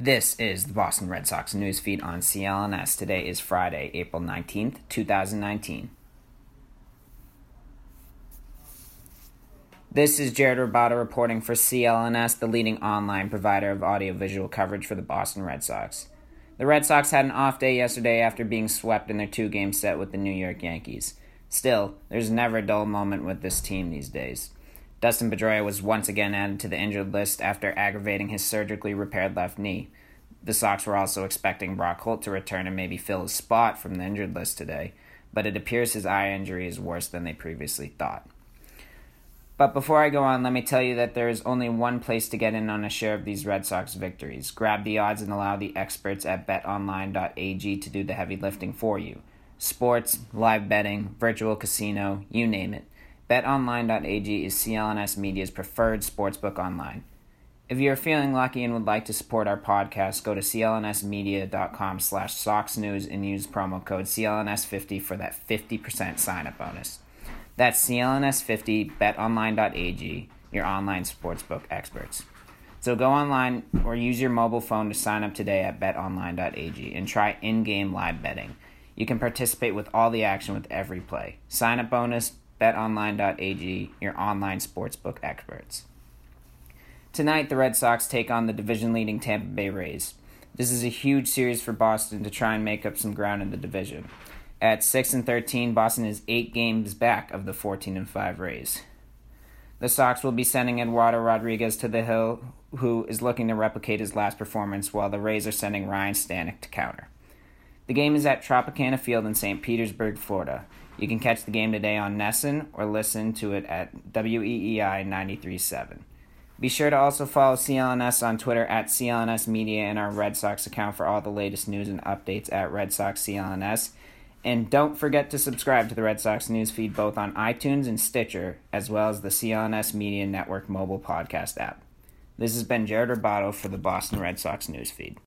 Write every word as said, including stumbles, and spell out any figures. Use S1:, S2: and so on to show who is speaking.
S1: This is the Boston Red Sox news feed on C L N S. Today is Friday, April nineteenth, twenty nineteen. This is Jared Roboto reporting for C L N S, the leading online provider of audiovisual coverage for the Boston Red Sox. The Red Sox had an off day yesterday after being swept in their two-game set with the New York Yankees. Still, there's never a dull moment with this team these days. Dustin Pedroia was once again added to the injured list after aggravating his surgically repaired left knee. The Sox were also expecting Brock Holt to return and maybe fill his spot from the injured list today, but it appears his eye injury is worse than they previously thought. But before I go on, let me tell you that there is only one place to get in on a share of these Red Sox victories. Grab the odds and allow the experts at bet online dot a g to do the heavy lifting for you. Sports, live betting, virtual casino, you name it. bet online dot a g is C L N S Media's preferred sportsbook online. If you're feeling lucky and would like to support our podcast, go to c l n s media dot com slash sox news and use promo code C L N S fifty for that fifty percent sign-up bonus. That's C L N S fifty, bet online dot a g, your online sportsbook experts. So go online or use your mobile phone to sign up today at bet online dot a g and try in-game live betting. You can participate with all the action with every play. Sign-up bonus, bet online dot a g, your online sportsbook experts. Tonight, the Red Sox take on the division-leading Tampa Bay Rays. This is a huge series for Boston to try and make up some ground in the division. At six and thirteen, Boston is eight games back of the fourteen and five Rays. The Sox will be sending Eduardo Rodriguez to the hill, who is looking to replicate his last performance, while the Rays are sending Ryan Stanek to counter. The game is at Tropicana Field in Saint Petersburg, Florida. You can catch the game today on NESN or listen to it at W E E I ninety-three point seven. Be sure to also follow C L N S on Twitter at C L N S Media and our Red Sox account for all the latest news and updates at Red Sox C L N S. And don't forget to subscribe to the Red Sox news feed both on iTunes and Stitcher, as well as the C L N S Media Network mobile podcast app. This has been Jared Roboto for the Boston Red Sox news feed.